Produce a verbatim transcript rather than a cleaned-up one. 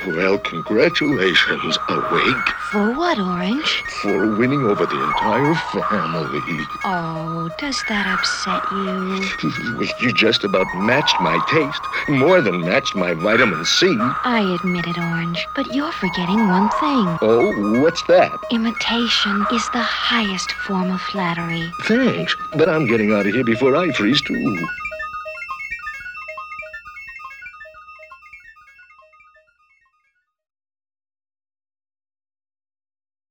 Well, congratulations, Awake, For what, Orange? for winning over the entire family. Oh, does that upset you? You just about matched my taste, more than matched my vitamin C. I admit it, Orange, but you're forgetting one thing. Oh, what's that? Imitation is the highest form of flattery. Thanks, but I'm getting out of here before I freeze, too.